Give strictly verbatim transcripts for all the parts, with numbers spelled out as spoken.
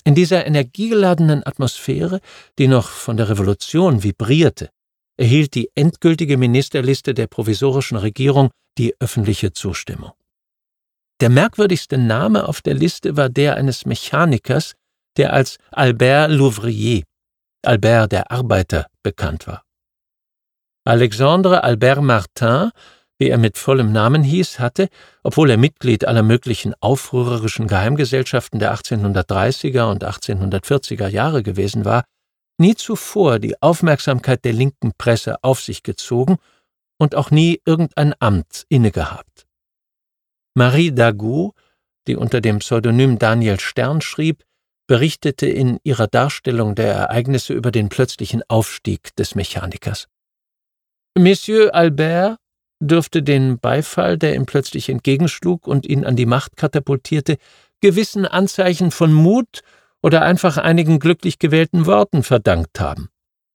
In dieser energiegeladenen Atmosphäre, die noch von der Revolution vibrierte, erhielt die endgültige Ministerliste der provisorischen Regierung die öffentliche Zustimmung. Der merkwürdigste Name auf der Liste war der eines Mechanikers, der als Albert Louvrier, Albert der Arbeiter, bekannt war. Alexandre Albert Martin, wie er mit vollem Namen hieß, hatte, obwohl er Mitglied aller möglichen aufrührerischen Geheimgesellschaften der achtzehnhundertdreißiger und achtzehnhundertvierziger Jahre gewesen war, nie zuvor die Aufmerksamkeit der linken Presse auf sich gezogen und auch nie irgendein Amt innegehabt. Marie Dagout, die unter dem Pseudonym Daniel Stern schrieb, berichtete in ihrer Darstellung der Ereignisse über den plötzlichen Aufstieg des Mechanikers. Monsieur Albert dürfte den Beifall, der ihm plötzlich entgegenschlug und ihn an die Macht katapultierte, gewissen Anzeichen von Mut oder einfach einigen glücklich gewählten Worten verdankt haben.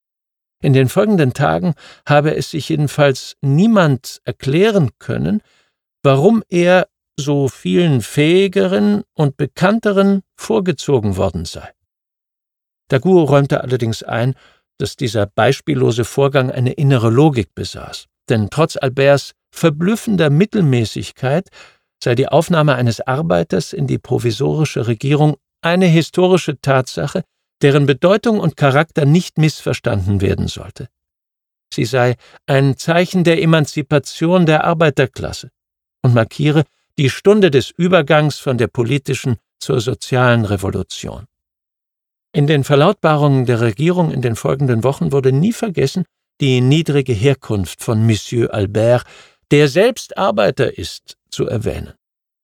In den folgenden Tagen habe es sich jedenfalls niemand erklären können, warum er so vielen fähigeren und bekannteren vorgezogen worden sei. Dagout räumte allerdings ein, dass dieser beispiellose Vorgang eine innere Logik besaß, denn trotz Alberts verblüffender Mittelmäßigkeit sei die Aufnahme eines Arbeiters in die provisorische Regierung eine historische Tatsache, deren Bedeutung und Charakter nicht missverstanden werden sollte. Sie sei ein Zeichen der Emanzipation der Arbeiterklasse und markiere die Stunde des Übergangs von der politischen zur sozialen Revolution. In den Verlautbarungen der Regierung in den folgenden Wochen wurde nie vergessen, die niedrige Herkunft von Monsieur Albert, der selbst Arbeiter ist, zu erwähnen.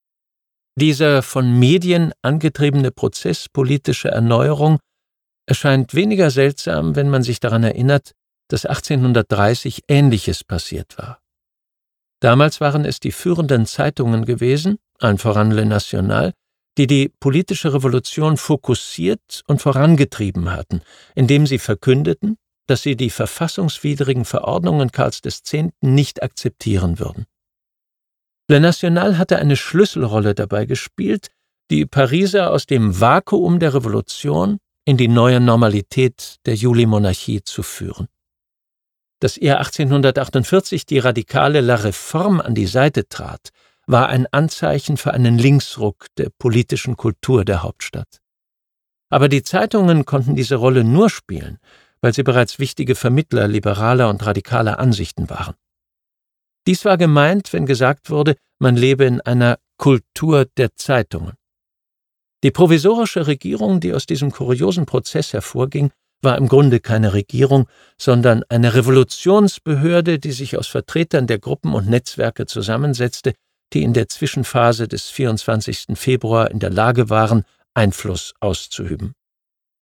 Dieser von Medien angetriebene Prozess politischer Erneuerung erscheint weniger seltsam, wenn man sich daran erinnert, dass achtzehnhundertdreißig Ähnliches passiert war. Damals waren es die führenden Zeitungen gewesen, allen voran Le National, die die politische Revolution fokussiert und vorangetrieben hatten, indem sie verkündeten, dass sie die verfassungswidrigen Verordnungen Karls X. nicht akzeptieren würden. Le National hatte eine Schlüsselrolle dabei gespielt, die Pariser aus dem Vakuum der Revolution in die neue Normalität der Julimonarchie zu führen. Dass ihr achtzehnhundertachtundvierzig die radikale La Réforme an die Seite trat, war ein Anzeichen für einen Linksruck der politischen Kultur der Hauptstadt. Aber die Zeitungen konnten diese Rolle nur spielen, weil sie bereits wichtige Vermittler liberaler und radikaler Ansichten waren. Dies war gemeint, wenn gesagt wurde, man lebe in einer Kultur der Zeitungen. Die provisorische Regierung, die aus diesem kuriosen Prozess hervorging, war im Grunde keine Regierung, sondern eine Revolutionsbehörde, die sich aus Vertretern der Gruppen und Netzwerke zusammensetzte, die in der Zwischenphase des vierundzwanzigsten Februar in der Lage waren, Einfluss auszuüben.